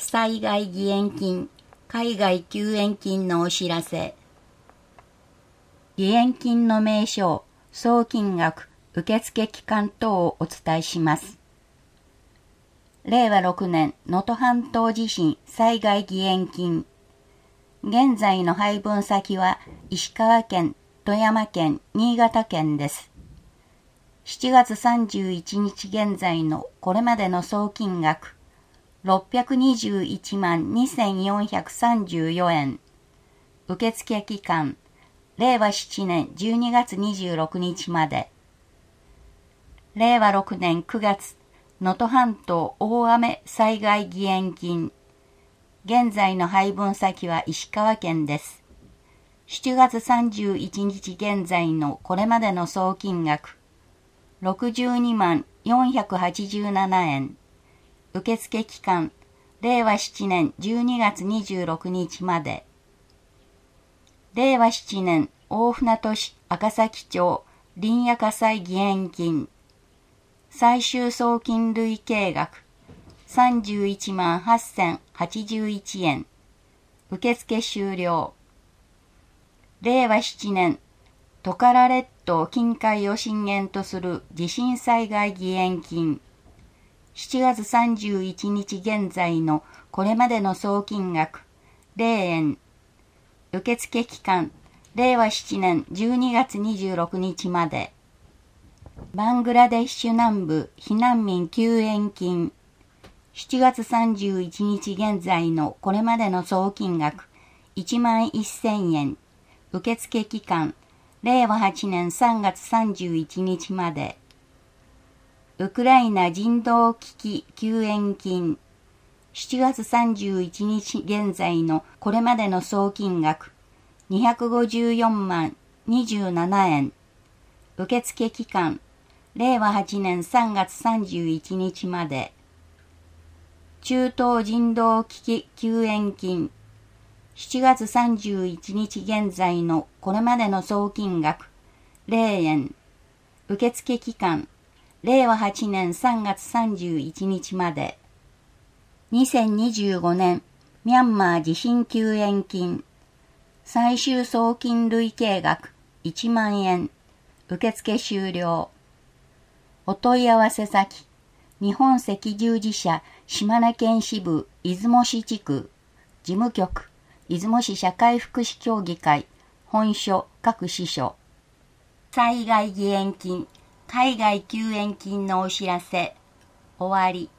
災害義援金、海外救援金のお知らせ。義援金の名称、総金額、受付期間等をお伝えします。令和6年能登半島地震災害義援金。現在の配分先は石川県、富山県、新潟県です。7月31日現在のこれまでの総金額、621万2434円。受付期間、令和7年12月26日まで。令和6年9月、能登半島大雨災害義援金。現在の配分先は石川県です。7月31日現在のこれまでの総金額、62万487円。受付期間、令和7年12月26日まで。令和7年大船渡市赤崎町林野火災義援金。最終総金累計額、31万8081円。受付終了。令和7年、トカラ列島近海を震源とする地震災害義援金。7月31日現在のこれまでの総金額、0円。受付期間、令和7年12月26日まで。バングラデシュ南部避難民救援金。7月31日現在のこれまでの総金額、1万1000円。受付期間、令和8年3月31日まで。ウクライナ人道危機救援金。7月31日現在のこれまでの総金額、254万27円。受付期間、令和8年3月31日まで。中東人道危機救援金。7月31日現在のこれまでの総金額、0円。受付期間、令和8年3月31日まで。2025年ミャンマー地震救援金。最終総金累計額1万円。受付終了。お問い合わせ先、日本赤十字社島根県支部出雲市地区、事務局、出雲市社会福祉協議会、本所各支所。災害義援金、海外救援金のお知らせ。終わり。